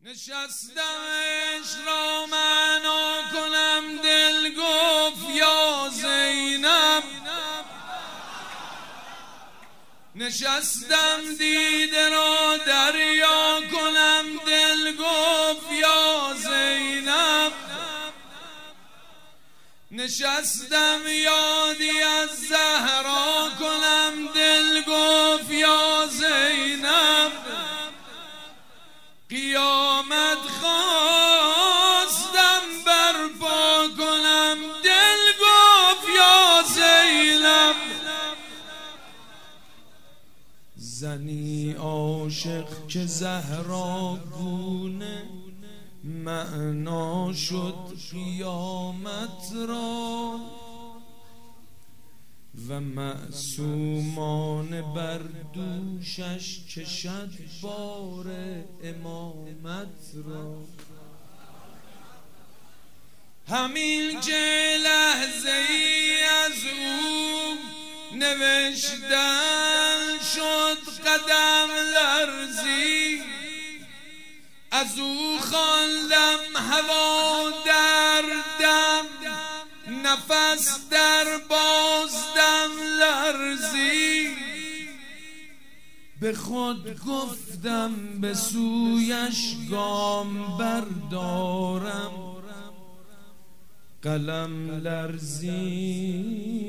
نشستمش را معنا کنم، دل گفت یا زینب. نشستم دیده را دریا کنم، دل گفت یا زینب. نشستم یادی از زهرا کنم، دل گفت یا زینب. قیامت خواستم برپا کنم، دل گفت یا زینب. زنی عاشق که زهرا گونه، معنا شد قیامت را. و معصومان بر دوشش کشد بار امامت را. همین که لحظه ای از او نوشتن شد قدم لرزی، از او خواندم هوا در دم، نفس در بازدم لرزی. به خود گفتم به سویش گام بردارم، قلم لرزی.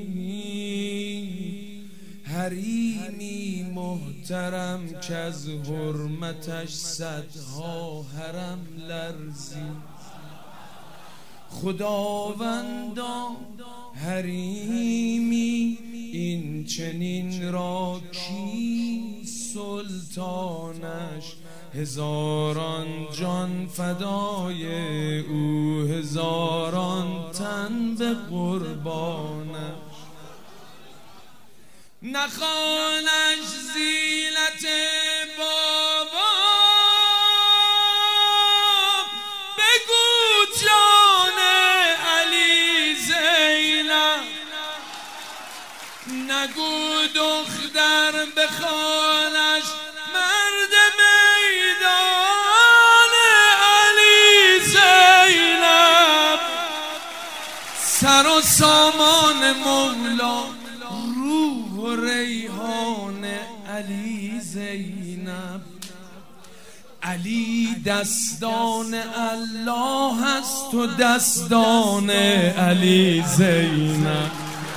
حریمی محترم که از حرمتش صدها حرم لرزی. خداوندا حریمی این چنین را کی سلطانش، هزاران جان فدای او، هزاران تن به قربانش. نخوانش زینت بابا، بگو جان علی زینب. نگو دختر بخوانش مرد میدان علی زینب. سر و سامان مولا، روح و ریحان علی زینب. علی دستان الله است و دستان علی زینب.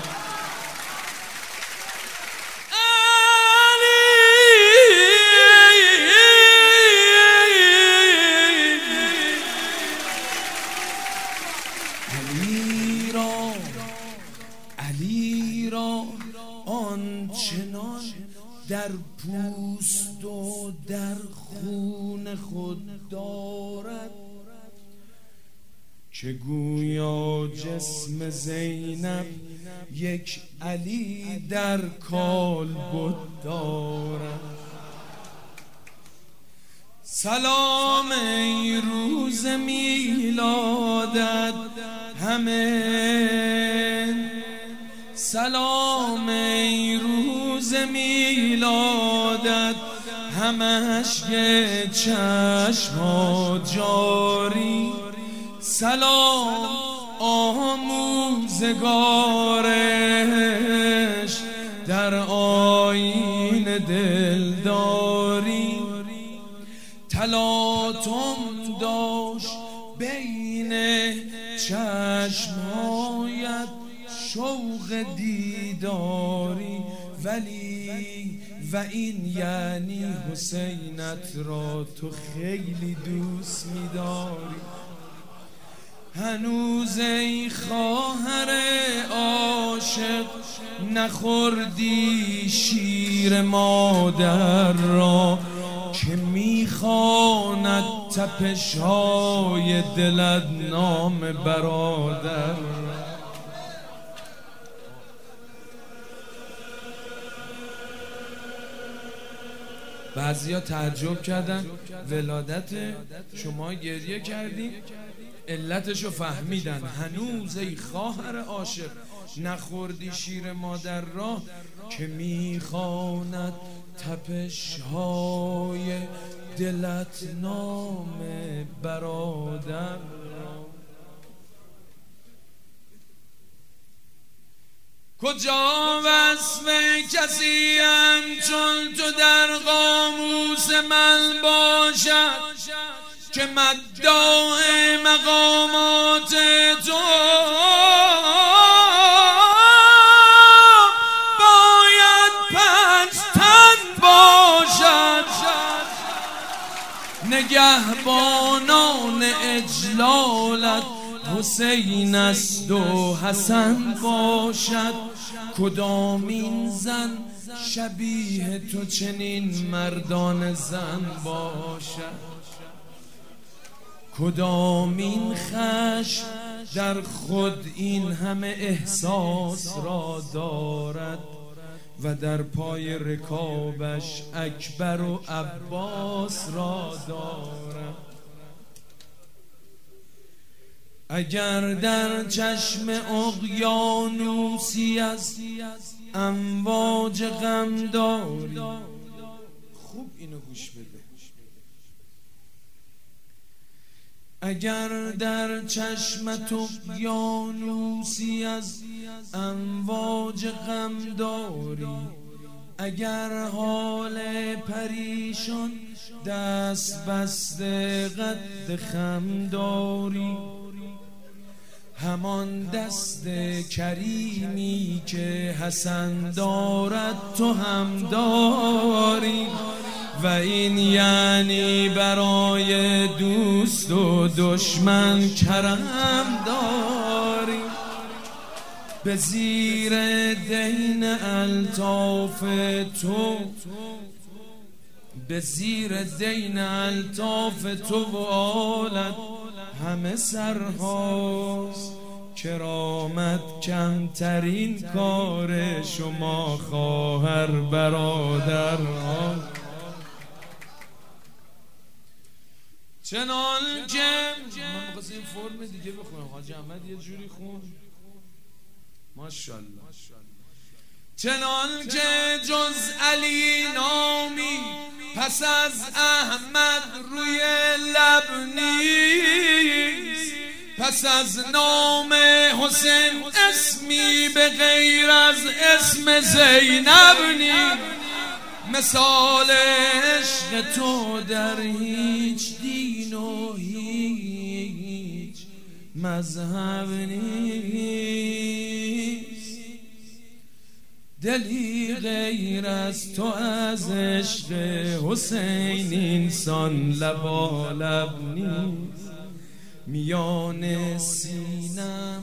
علی را آنچنان در پوست و در خون خود دارد که گویا جسم زینب یک علی در کالبد دارد. سلام ای روز میلادت همه، سلام ای روز میلادت همش یه چشم جاری. سلام آموزگارش در آیین دلداری. تلاطم داشت بین چشمهایت شوق دیداری، ولی و این یعنی حسینت را تو خیلی دوست می‌داری. هنوز ای خواهر عاشق نخوردی شیر مادر را، که میخواند تپش‌های دلت نام برادر. بعضیا تعجب کردن ولادت شما گریه کردیم، علتشو فهمیدن. هنوز ای خواهر عاشق نخوردی شیر مادر را، که میخواند تپش های دلت نام برادر را. کجا وصف کسیم چون تو در قاموس من باشد که مداح مقامات تو باید پنجتن باشد. نگهبانان اجلالت حسین است و حسن باشد. کدامین زن شبیه تو چنین مردان زن باشد؟ کدامین خشم در خود این همه احساس را دارد و در پای رکابش اکبر و عباس را دارد؟ اگر در چشم اقیانوسی از امواج غم داری، خوب اینو گوش بده، اگر در چشمت اقیانوسی از امواج غم داری، اگر حال پریشان دست بسته قد خم داری، همان دست کریمی که حسن دارد تو هم داری. و این یعنی برای دوست و دشمن کرم داری. به زیر دین الطاف تو، به زیر دین الطاف تو و آلت همه سرهاست. کرامت کمترین کار شما خواهر برادرها. چنان که من می‌خواستم این فرم دیگه بخونم، حاجی احمد یه جوری خون ماشاءالله. چنان که جز علی نامی پس از احمد روی لب نیست، پس از نام حسین اسمی به غیر از اسم زینب نیست. مثال عشق تو در هیچ دین و هیچ مذهب نیست. دلی غیر از تو از عشق حسین اینسان لبالب نیست. میان سینم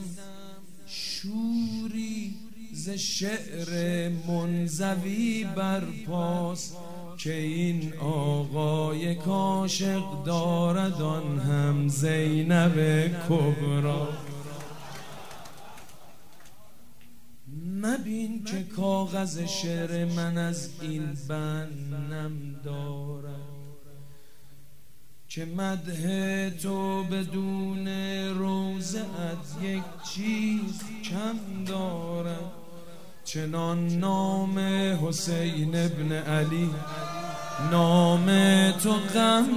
شوری ز شعر منزوی برپاست که این آقای کاشق دارد آن هم زینب کبرا. مبین که کاغذ شعر من از این بنم دارد که مدح تو بدون روضه‌ات یک چیز کم دارد. چنان نام حسین ابن علی نام تو غم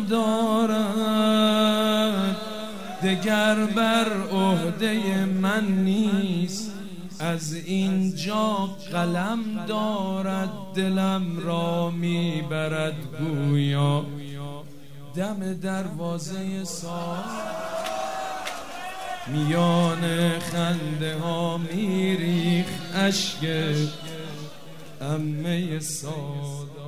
دارد. دگر بر عهده من نیست، از اینجا قلم دارد. دلم را میبرد گویا دم دروازه ساز. میان خنده ها میریخت اشک عمه سادا.